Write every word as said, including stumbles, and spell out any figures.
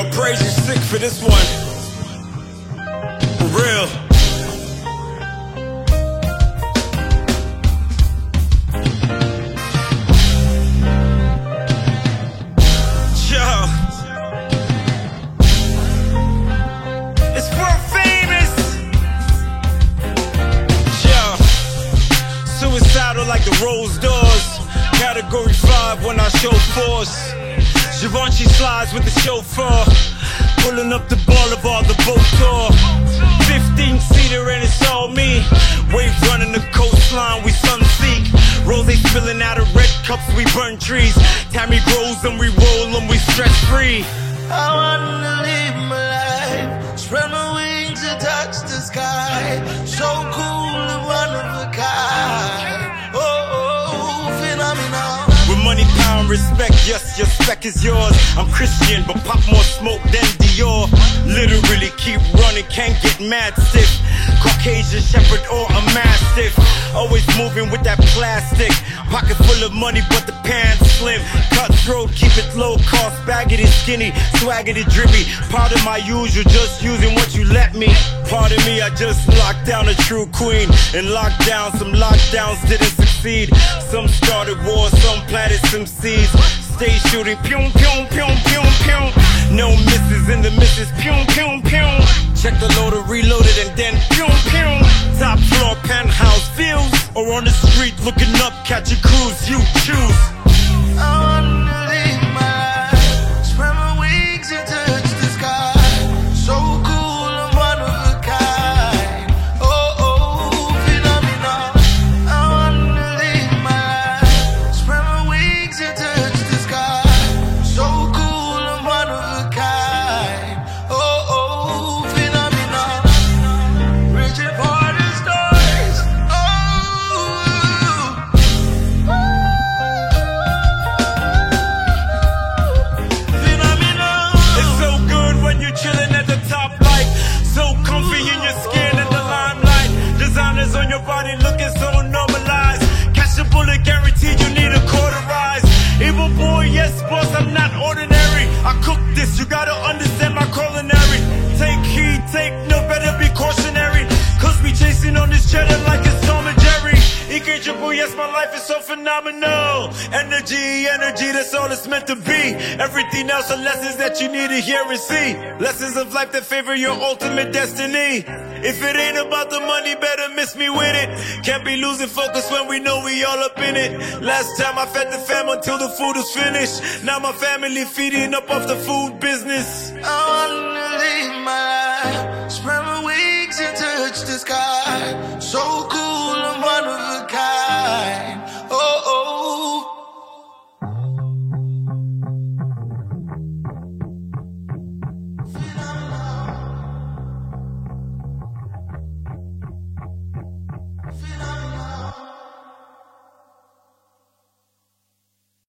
I'ma praise you sick for this one. For real. Like the Rose Doors, category five when I show force. Givenchy slides with the chauffeur, pulling up the boulevard, the boat tour. fifteen seater and it's all me. Wave running the coastline, we sunseek. Rose spilling out of red cups, we burn trees. Tammy grows and we roll them, we stress free. I wanna live my life, spread my wings and touch the sky. So cool and one of a kind. Money, power, and respect, yes, your spec is yours. I'm Christian, but pop more smoke than Dior. Literally keep running, can't get mad stiff. Caucasian shepherd or a mastiff. Always moving with that plastic. Pocket full of money, but the pants slim. Cutthroat, keep it low cost. Baggedy skinny, swaggedy drippy. Part of my usual, just using what you let me. Pardon me, I just locked down a true queen. And locked down, some lockdowns didn't succeed. Some started wars, some planted some seeds. Stay shooting, pyong, pyong, pyong, pyong, pyong. No misses in the misses, pyong, pyong, pyong. Check the loader, reloaded, and then pyong, pyong. Top floor, penthouse views. Or on the street, looking up, catch a cruise, you choose. I wanna live my life, spread my wings and touch the sky. So cool and one of a kind. Oh, oh, phenomenal. I wanna live my life, spread my wings and touch the sky. So cool and one of a kind. Oh, oh, phenomenal. Rich and poor the stories. Chilling at the top, like so comfy in your skin in the limelight. Designers on your body looking so normalized. Catch a bullet, guaranteed you need a cauterize. Evil boy, yes boss, I'm not ordinary. I cook this, you gotta understand my culinary. Take heed, take no, better be cautionary. Cause we chasing on this cheddar like it's Tom and Jerry. Incredible, yes, my life is so phenomenal. Energy, energy, that's all it's meant to be. Everything else are lessons that you need to hear and see. Lessons of life that favor your ultimate destiny. If it ain't about the money, better miss me with it. Can't be losing focus when we know we all up in it. Last time I fed the fam until the food was finished. Now my family feeding up off the food business. I